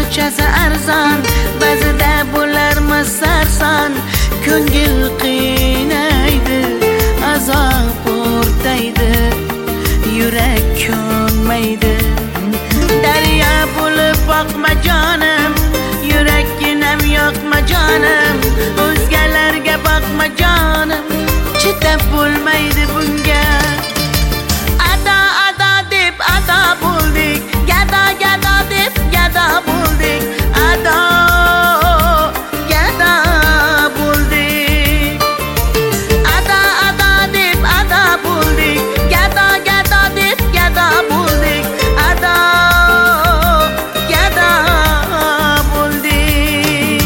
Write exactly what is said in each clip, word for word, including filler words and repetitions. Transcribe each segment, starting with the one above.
barchasi arzon, ba'zida bo'larmiz sarson. Ko'ngil qiynaydi, azob o'rtaydi, yurak ko'nmaydi. Daryo bo'lib boqma jonim, yurakginam yoqma jonim. O'zgalarga boqma jonim, chidab bo'lmaydi bunga. Ado ado deb ado bo'ldik, gado gado deb gado bo'ldik. Ado gado bo'ldik, ado ado deb ado bo'ldik, gado gado deb gado bo'ldik. Ado gado bo'ldik.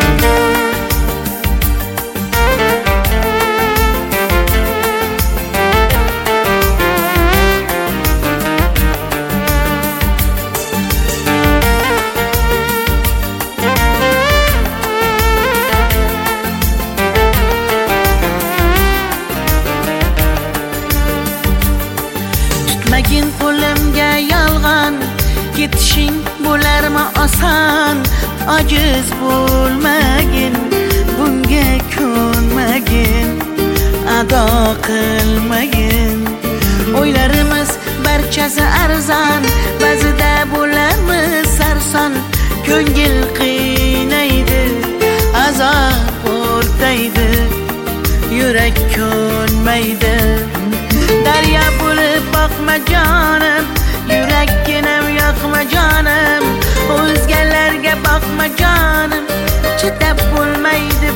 Tutmagin qo'limga yolg'on, ketishing bo'larmi oson. Ojiz bo'lmagin, bunga ko'nmagin, ado qilmagin. O'ylarimiz barchasi arzon, ba'zida bo'lamiz sarson. Ko'ngil qiynaydi, azob o'rtaydi, yurak ko'nmaydi. Daryo bo'lib boqma jonim, yurakginam yoqma jonim. O'zgalarga boqma jonim, chidab bo'lmaydi